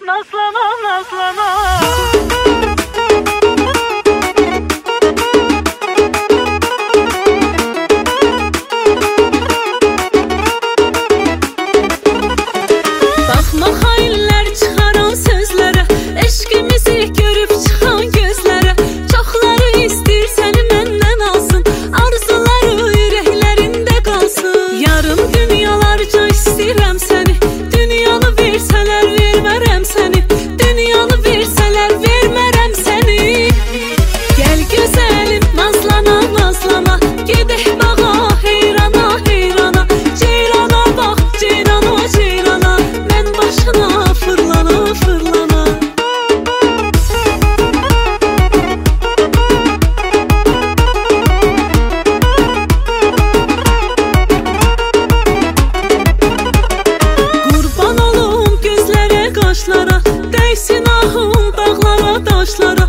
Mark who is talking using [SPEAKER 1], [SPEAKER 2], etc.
[SPEAKER 1] nazlana nazlana.
[SPEAKER 2] Baxma xainlər çıxaran sözlərə, eşqimizi görüb çıxan gözlərə. Çoxları istəyir səni məndən alsın, arzuları ürəklərində qalsın. Yarım dünyalarca istəyirəm səni, dünyanı versələr vermərəm səni, dünyanı versələr vermərəm səni. Gəl gözəlim nazlana nazlana, gedək bağa heyrana heyrana. Ceyrana bax ceyrana ceyrana, mən başına fırlana fırlana. Qurban olum gözlərə qaşlara, dəysin ahım dağlara daşlara.